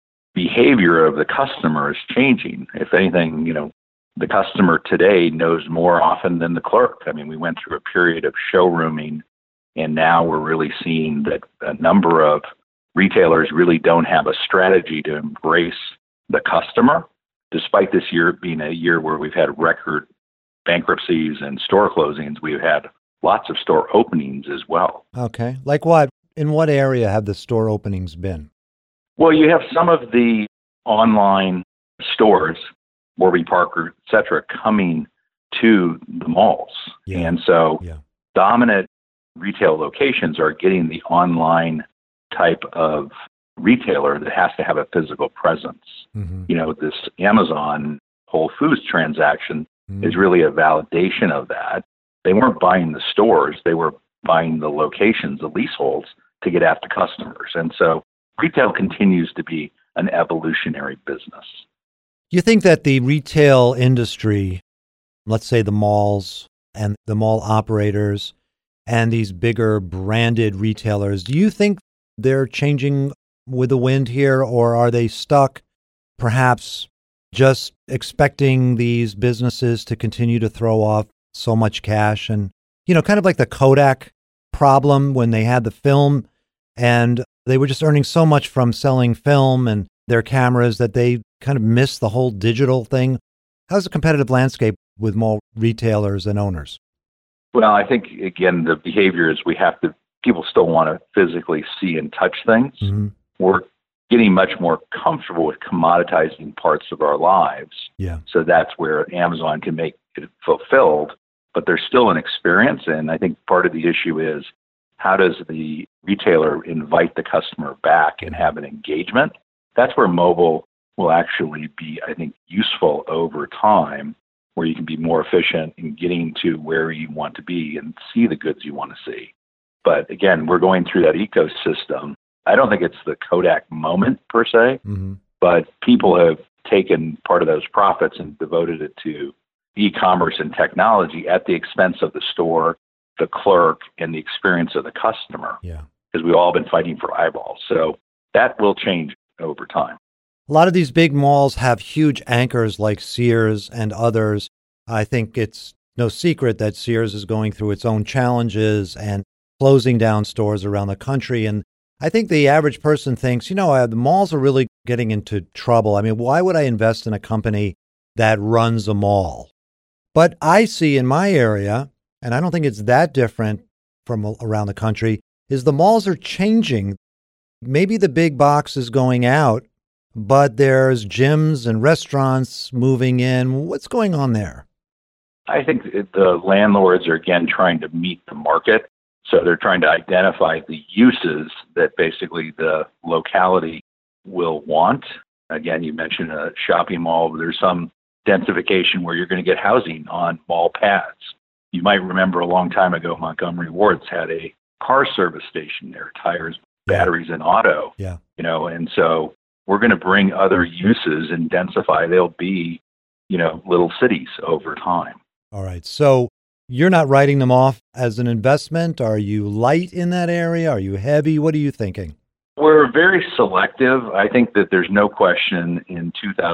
behavior of the customer is changing. If anything, the customer today knows more often than the clerk. I mean, we went through a period of showrooming, and now we're really seeing that a number of retailers really don't have a strategy to embrace the customer, despite this year being a year where we've had record bankruptcies and store closings. We've had lots of store openings as well. Okay. Like what? In what area have the store openings been? Well, you have some of the online stores, Warby Parker, et cetera, coming to the malls. Yeah. And so dominant retail locations are getting the online type of retailer that has to have a physical presence. Mm-hmm. This Amazon Whole Foods transaction is really a validation of that. They weren't buying the stores, they were buying the locations, the leaseholds, to get after customers. And so retail continues to be an evolutionary business. You think that the retail industry, let's say the malls and the mall operators and these bigger branded retailers, do you think they're changing with the wind here, or are they stuck perhaps just expecting these businesses to continue to throw off so much cash? And, kind of like the Kodak problem when they had the film and they were just earning so much from selling film and their cameras that they kind of missed the whole digital thing. How's the competitive landscape with mall retailers and owners? Well, I think, again, the behavior is people still want to physically see and touch things. Mm-hmm. We're getting much more comfortable with commoditizing parts of our lives. Yeah. So that's where Amazon can make it fulfilled, but there's still an experience. And I think part of the issue is, how does the retailer invite the customer back and have an engagement? That's where mobile will actually be, I think, useful over time, where you can be more efficient in getting to where you want to be and see the goods you want to see. But again, we're going through that ecosystem. I don't think it's the Kodak moment per se, but people have taken part of those profits and devoted it to e-commerce and technology at the expense of the store, the clerk, and the experience of the customer. Yeah. Because we've all been fighting for eyeballs. So that will change over time. A lot of these big malls have huge anchors like Sears and others. I think it's no secret that Sears is going through its own challenges and closing down stores around the country. And I think the average person thinks, the malls are really getting into trouble. I mean, why would I invest in a company that runs a mall? But I see in my area, and I don't think it's that different from around the country, is the malls are changing. Maybe the big box is going out, but there's gyms and restaurants moving in. What's going on there? I think the landlords are, again, trying to meet the market. So they're trying to identify the uses that basically the locality will want. Again, you mentioned a shopping mall. There's some densification where you're going to get housing on mall pads. You might remember a long time ago, Montgomery Ward's had a car service station there, tires, batteries, and auto. Yeah. And so we're going to bring other uses and densify. They'll be, little cities over time. All right. So you're not writing them off as an investment? Are you light in that area? Are you heavy? What are you thinking? We're We're very selective. I think that there's no question in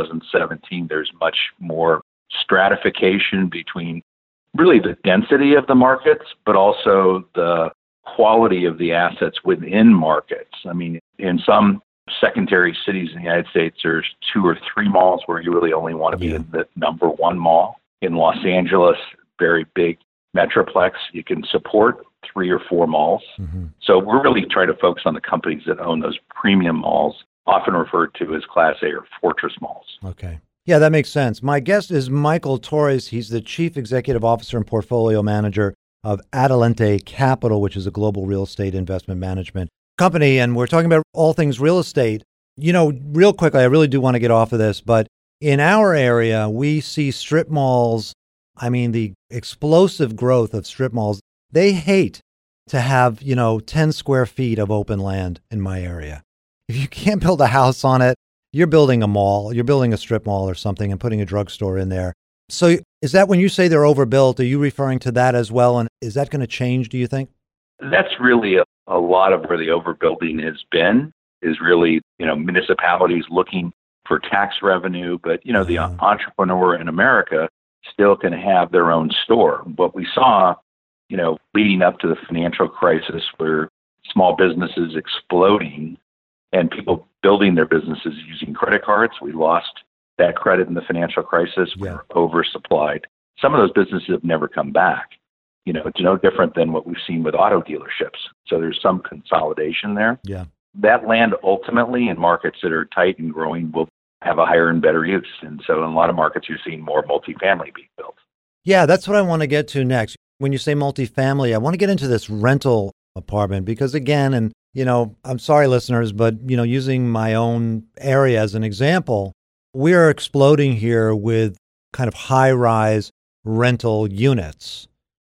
2017 there's much more stratification between really the density of the markets, but also the quality of the assets within markets. I mean, in some secondary cities in the United States, there's 2 or 3 malls where you really only want to be in the number 1 mall. In Los Angeles, very big metroplex, you can support 3 or 4 malls. Mm-hmm. So we're really trying to focus on the companies that own those premium malls, often referred to as Class A or fortress malls. Okay. Yeah, that makes sense. My guest is Michael Torres. He's the Chief Executive Officer and Portfolio Manager of Adelante Capital, which is a global real estate investment management company. And we're talking about all things real estate. You know, real quickly, I really do want to get off of this, but in our area, we see strip malls. I mean, the explosive growth of strip malls. They hate to have, 10 square feet of open land in my area. If you can't build a house on it, you're building a mall, you're building a strip mall or something and putting a drugstore in there. So is that when you say they're overbuilt, are you referring to that as well? And is that going to change, do you think? That's really a lot of where the overbuilding has been, is really, municipalities looking for tax revenue. But, the entrepreneur in America still can have their own store. What we saw, leading up to the financial crisis, where small businesses exploding and people building their businesses using credit cards, we lost that credit in the financial crisis. We were oversupplied. Some of those businesses have never come back. It's no different than what we've seen with auto dealerships. So there's some consolidation there. Yeah. That land ultimately in markets that are tight and growing will have a higher and better use. And so in a lot of markets, you're seeing more multifamily being built. Yeah, that's what I want to get to next. When you say multifamily, I want to get into this rental apartment because again, and I'm sorry, listeners, but using my own area as an example, we're exploding here with kind of high-rise rental units.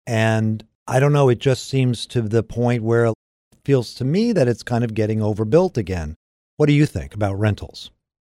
And I don't know, it just seems to the point where it feels to me that it's kind of getting overbuilt again. What do you think about rentals?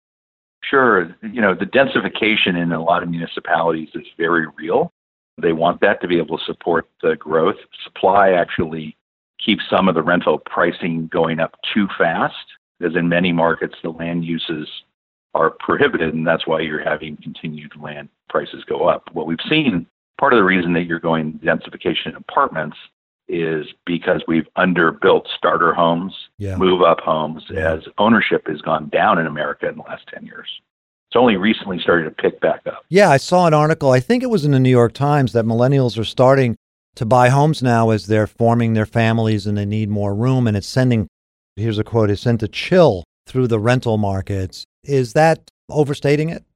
Sure. The densification in a lot of municipalities is very real. They want that to be able to support the growth. Supply actually keeps some of the rental pricing going up too fast, because in many markets, the land uses are prohibited, and that's why you're having continued land prices go up. What we've seen, part of the reason that you're going densification in apartments is because we've underbuilt starter homes, move-up homes, as ownership has gone down in America in the last 10 years. It's only recently started to pick back up. Yeah, I saw an article, I think it was in the New York Times, that millennials are starting to buy homes now as they're forming their families and they need more room. And it's sending, here's a quote, it's sent a chill through the rental markets. Is that overstating it?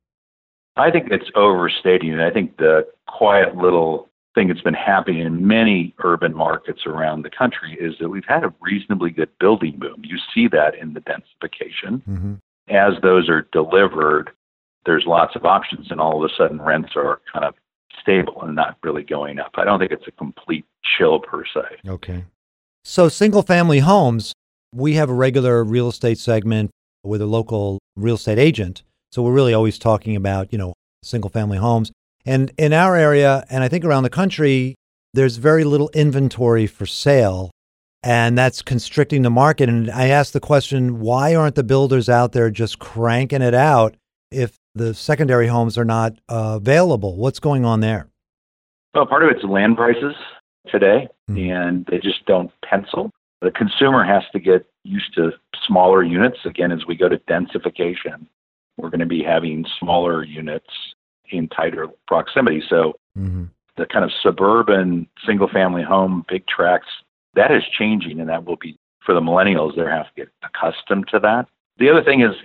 I think it's overstating it. I think the quiet little thing that's been happening in many urban markets around the country is that we've had a reasonably good building boom. You see that in the densification. Mm-hmm. As those are delivered, there's lots of options, and all of a sudden rents are kind of stable and not really going up. I don't think it's a complete chill per se. Okay. So single-family homes, we have a regular real estate segment with a local real estate agent. So we're really always talking about, single-family homes. And in our area, and I think around the country, there's very little inventory for sale, and that's constricting the market. And I asked the question, why aren't the builders out there just cranking it out if the secondary homes are not available? What's going on there? Well, part of it's land prices today, and they just don't pencil. The consumer has to get used to smaller units. Again, as we go to densification, we're going to be having smaller units in tighter proximity. So the kind of suburban single-family home, big tracts, that is changing, and that will be, for the millennials, they have to get accustomed to that. The other thing is,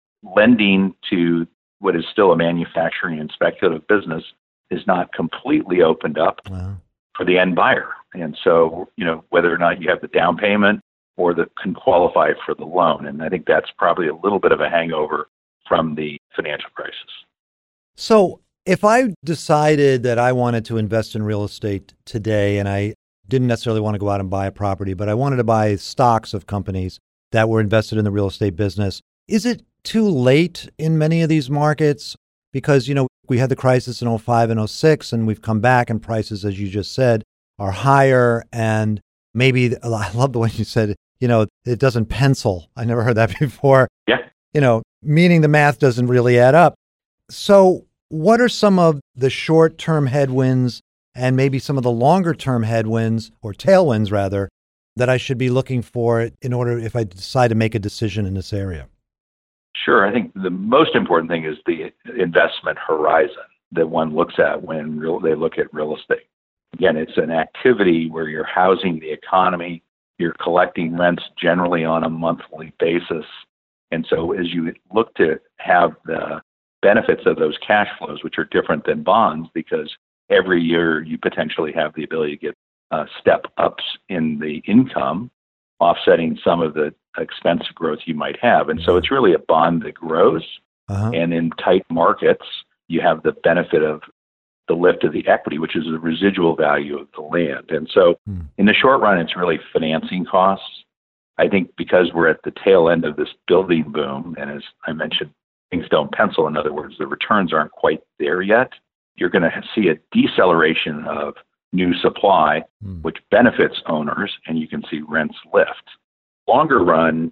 lending to what is still a manufacturing and speculative business is not completely opened up for the end buyer. And so, whether or not you have the down payment or that can qualify for the loan. And I think that's probably a little bit of a hangover from the financial crisis. So if I decided that I wanted to invest in real estate today, and I didn't necessarily want to go out and buy a property, but I wanted to buy stocks of companies that were invested in the real estate business, is it too late in many of these markets? Because, we had the crisis in 05 and 06, and we've come back, and prices, as you just said, are higher. And maybe, I love the way you said, it doesn't pencil. I never heard that before. Yeah. Meaning the math doesn't really add up. So what are some of the short-term headwinds and maybe some of the longer-term headwinds, or tailwinds rather, that I should be looking for in order if I decide to make a decision in this area? Sure. I think the most important thing is the investment horizon that one looks at when they look at real estate. Again, it's an activity where you're housing the economy, you're collecting rents generally on a monthly basis. And so as you look to have the benefits of those cash flows, which are different than bonds, because every year you potentially have the ability to get step ups in the income, offsetting some of the expense growth you might have. And so it's really a bond that grows. And in tight markets, you have the benefit of the lift of the equity, which is the residual value of the land. And so in the short run, it's really financing costs. I think because we're at the tail end of this building boom, and as I mentioned, things don't pencil. In other words, the returns aren't quite there yet. You're going to see a deceleration of new supply, which benefits owners, and you can see rents lift. Longer run,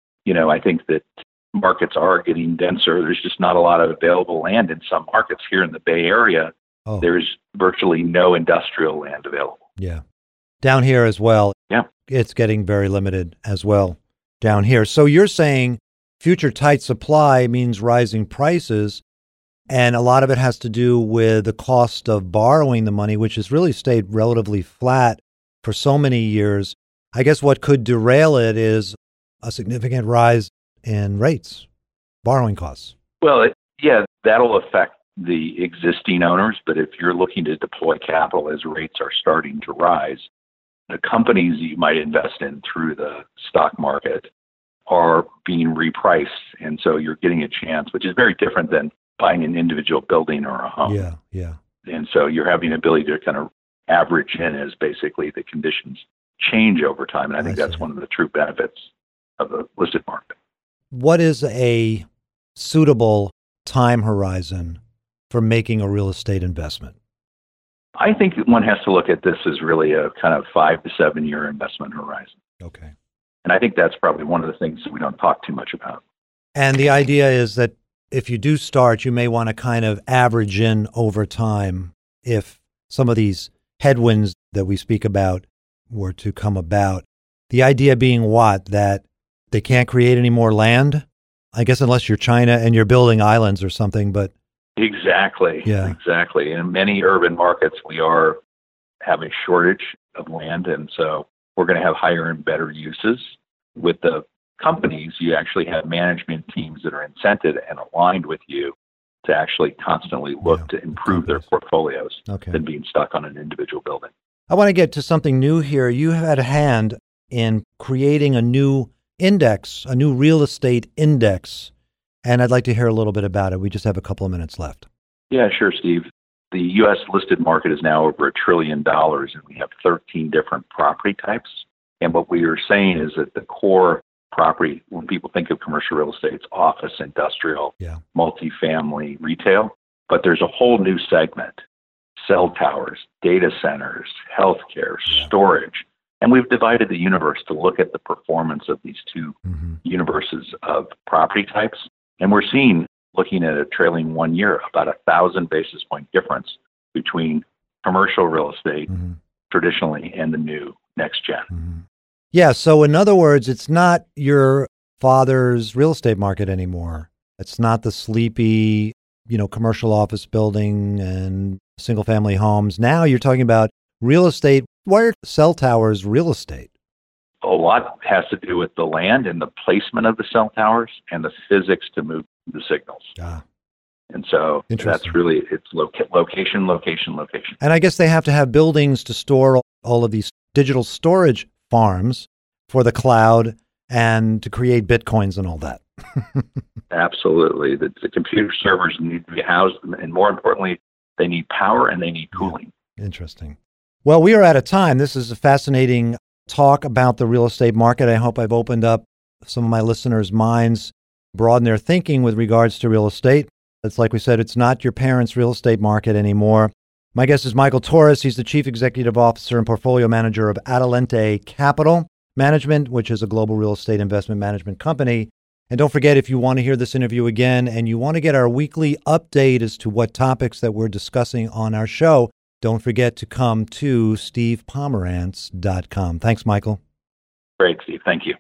I think that markets are getting denser. There's just not a lot of available land in some markets. Here in the Bay Area, there's virtually no industrial land available. Yeah. Down here as well. Yeah. It's getting very limited as well down here. So you're saying future tight supply means rising prices, and a lot of it has to do with the cost of borrowing the money, which has really stayed relatively flat for so many years. I guess what could derail it is a significant rise in rates, borrowing costs. Well, that'll affect the existing owners. But if you're looking to deploy capital as rates are starting to rise, the companies you might invest in through the stock market are being repriced. And so you're getting a chance, which is very different than buying an individual building or a home. Yeah. And so you're having the ability to kind of average in as basically the conditions change over time. And I think that's one of the true benefits of the listed market. What is a suitable time horizon for making a real estate investment? I think one has to look at this as really a kind of 5 to 7 year investment horizon. Okay. And I think that's probably one of the things that we don't talk too much about. And the idea is that if you do start, you may want to kind of average in over time if some of these headwinds that we speak about were to come about. The idea being what? That they can't create any more land? I guess unless you're China and you're building islands or something, but... Exactly. Yeah. Exactly. In many urban markets, we are having a shortage of land, and so we're going to have higher and better uses. With the companies, you actually have management teams that are incented and aligned with you to actually constantly look to improve their portfolios than being stuck on an individual building. I want to get to something new here. You had a hand in creating a new index, a new real estate index, and I'd like to hear a little bit about it. We just have a couple of minutes left. Yeah, sure, Steve. The U.S. listed market is now over $1 trillion, and we have 13 different property types. And what we are saying is that the core property, when people think of commercial real estate, it's office, industrial, multifamily, retail. But there's a whole new segment, cell towers, data centers, healthcare, storage. And we've divided the universe to look at the performance of these two universes of property types. And we're seeing, looking at a trailing 1 year, about 1,000 basis point difference between commercial real estate traditionally and the new next gen. Yeah. So in other words, it's not your father's real estate market anymore. It's not the sleepy, commercial office building and single family homes. Now you're talking about real estate. Why are cell towers real estate? A lot has to do with the land and the placement of the cell towers and the physics to move the signals. And so that's really, it's location. And I guess they have to have buildings to store all of these digital storage farms for the cloud and to create bitcoins and all that. Absolutely. The computer servers need to be housed, and more importantly, they need power and they need cooling. Interesting. Well, we are out of time. This is a fascinating talk about the real estate market. I hope I've opened up some of my listeners' minds, broadened their thinking with regards to real estate. It's like we said, it's not your parents' real estate market anymore. My guest is Michael Torres. He's the Chief Executive Officer and Portfolio Manager of Adelante Capital. Management, which is a global real estate investment management company. And don't forget, if you want to hear this interview again and you want to get our weekly update as to what topics that we're discussing on our show, don't forget to come to stevepomerantz.com. Thanks, Michael. Great, Steve. Thank you.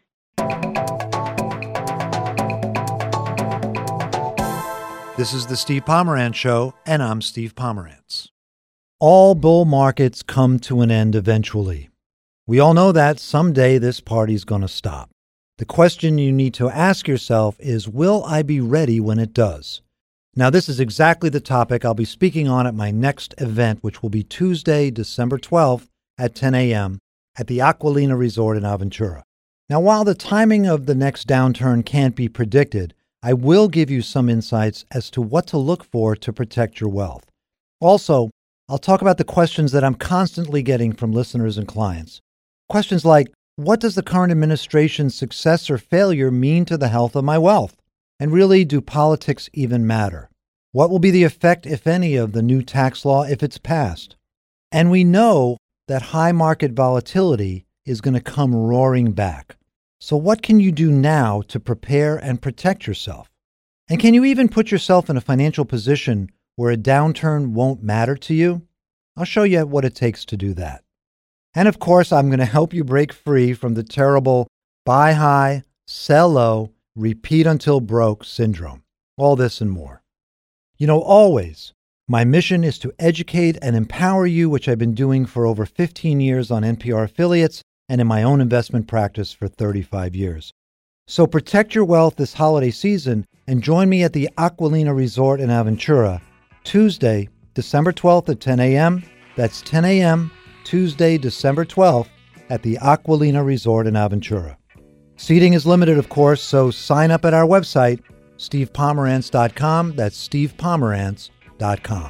This is the Steve Pomerantz Show, and I'm Steve Pomerantz. All bull markets come to an end eventually. We all know that someday this party's going to stop. The question you need to ask yourself is, will I be ready when it does? Now, this is exactly the topic I'll be speaking on at my next event, which will be Tuesday, December 12th at 10 a.m. at the Aquilina Resort in Aventura. Now, while the timing of the next downturn can't be predicted, I will give you some insights as to what to look for to protect your wealth. Also, I'll talk about the questions that I'm constantly getting from listeners and clients. Questions like, what does the current administration's success or failure mean to the health of my wealth? And really, do politics even matter? What will be the effect, if any, of the new tax law if it's passed? And we know that high market volatility is going to come roaring back. So what can you do now to prepare and protect yourself? And can you even put yourself in a financial position where a downturn won't matter to you? I'll show you what it takes to do that. And of course, I'm going to help you break free from the terrible buy high, sell low, repeat until broke syndrome. All this and more. You know, always, my mission is to educate and empower you, which I've been doing for over 15 years on NPR affiliates and in my own investment practice for 35 years. So protect your wealth this holiday season and join me at the Aquilina Resort in Aventura, Tuesday, December 12th at 10 a.m. That's 10 a.m. Tuesday, December 12th at the Aquilina Resort in Aventura. Seating is limited, of course, so sign up at our website, stevepomerantz.com. That's stevepomerantz.com.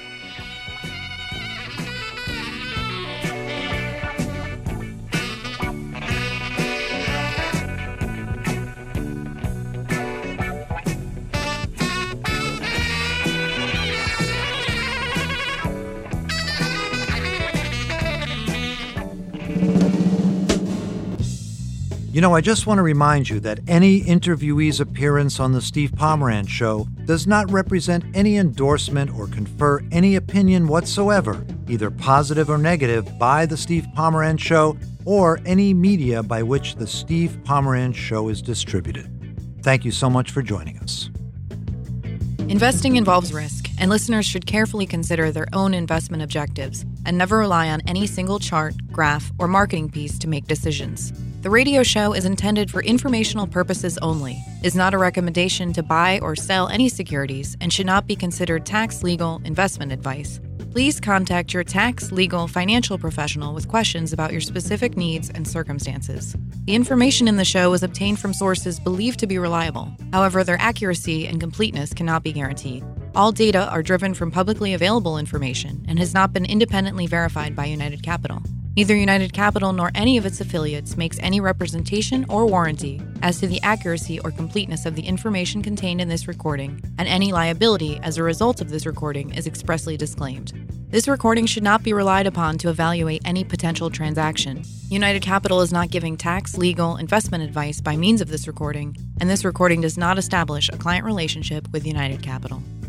You know, I just want to remind you that any interviewee's appearance on the Steve Pomerantz Show does not represent any endorsement or confer any opinion whatsoever, either positive or negative, by the Steve Pomerantz Show or any media by which the Steve Pomerantz Show is distributed. Thank you so much for joining us. Investing involves risk, and listeners should carefully consider their own investment objectives and never rely on any single chart, graph, or marketing piece to make decisions. The radio show is intended for informational purposes only, is not a recommendation to buy or sell any securities, and should not be considered tax, legal, investment advice. Please contact your tax, legal, financial professional with questions about your specific needs and circumstances. The information in the show is obtained from sources believed to be reliable. However, their accuracy and completeness cannot be guaranteed. All data are driven from publicly available information and has not been independently verified by United Capital. Neither United Capital nor any of its affiliates makes any representation or warranty as to the accuracy or completeness of the information contained in this recording, and any liability as a result of this recording is expressly disclaimed. This recording should not be relied upon to evaluate any potential transaction. United Capital is not giving tax, legal, investment advice by means of this recording, and this recording does not establish a client relationship with United Capital.